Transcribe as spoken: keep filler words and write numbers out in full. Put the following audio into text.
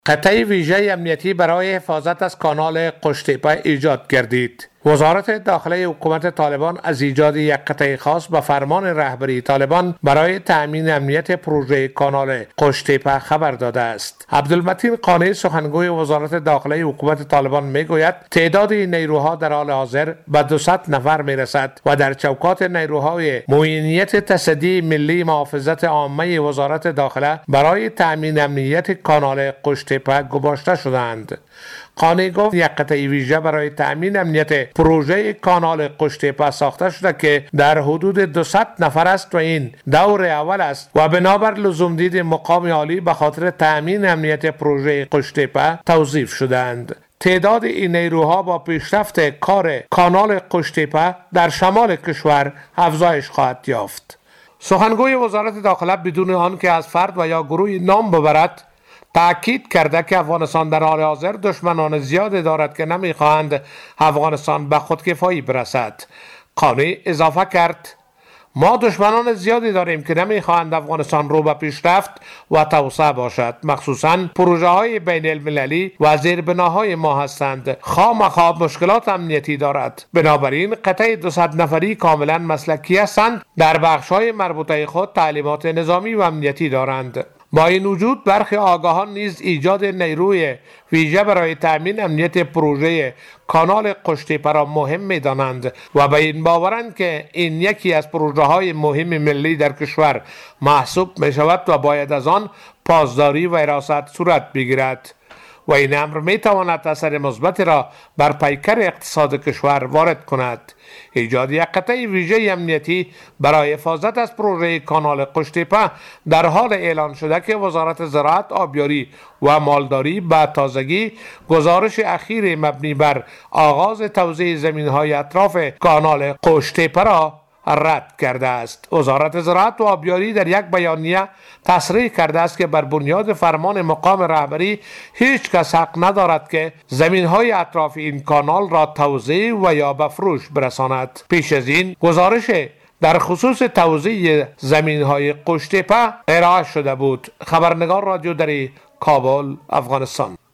قطعه ویژه امنیتی برای حفاظت از کانال قشتیپه ایجاد گردید. وزارت داخله حکومت طالبان از ایجاد یک قطعه خاص به فرمان رهبری طالبان برای تأمین امنیت پروژه کانال قشتیپه خبر داده است. عبدالمتین قانی سخنگوی وزارت داخله حکومت طالبان میگوید تعداد این نیروها در حال حاضر به دویست نفر میرسد و در چوکات نیروهای معینیت تصدی ملی محافظت عامه وزارت داخله برای تأمین امنیت کانال قشتیپه گماشته شدند. قانی گفت یک قطعه ویژه برای تأمین امنیت پروژه کانال قشتیپه ساخته شده که در حدود دویست نفر است و این دور اول است و بنابر لزوم دید مقام عالی به خاطر تأمین امنیت پروژه قشتیپه توظیف شدند. تعداد این نیروها با پیشرفت کار کانال قشتیپه در شمال کشور افزایش خواهد یافت. سخنگوی وزارت داخله بدون آنکه از فرد و یا گروهی نام ببرد تأکید کرده که افغانستان در حال حاضر دشمنان زیادی دارد که نمیخواهند افغانستان به خودکفایی برسد. قانی اضافه کرد ما دشمنان زیادی داریم که نمیخواهند افغانستان رو به پیشرفت و توسعه باشد، مخصوصا پروژه های بین المللی و زیربناهای ما هستند. خامخا مشکلات امنیتی دارد، بنابراین قطعه دویست نفری کاملا مسلکی هستند، در بخش های مربوطه خود تعلیمات نظامی و امنیتی دارند. با این وجود برخی آگاهان نیز ایجاد نیروی ویژه برای تأمین امنیت پروژه کانال قشتیپه را مهم می دانند و به این باورند که این یکی از پروژه های مهم ملی در کشور محسوب می شود و باید از آن پاسداری و حراست صورت بگیرد و این امر می تواند اثر مثبتی را بر پیکر اقتصاد کشور وارد کند. ایجاد یک قطعه ویژه امنیتی برای حفاظت از پروژه کانال قشتیپه در حال اعلان شده که وزارت زراعت، آبیاری و مالداری به تازگی گزارش اخیر مبنی بر آغاز توزیع زمین‌های اطراف کانال قشتیپه را رد کرده است. وزارت زراعت و آبیاری در یک بیانیه تصریح کرده است که بر بنیاد فرمان مقام رهبری هیچ کس حق ندارد که زمین‌های اطراف این کانال را توزیع و یا به فروش برساند. پیش از این گزارش در خصوص توزیع زمین‌های قشتیپه ارائه شده بود. خبرنگار رادیو دری، کابل، افغانستان.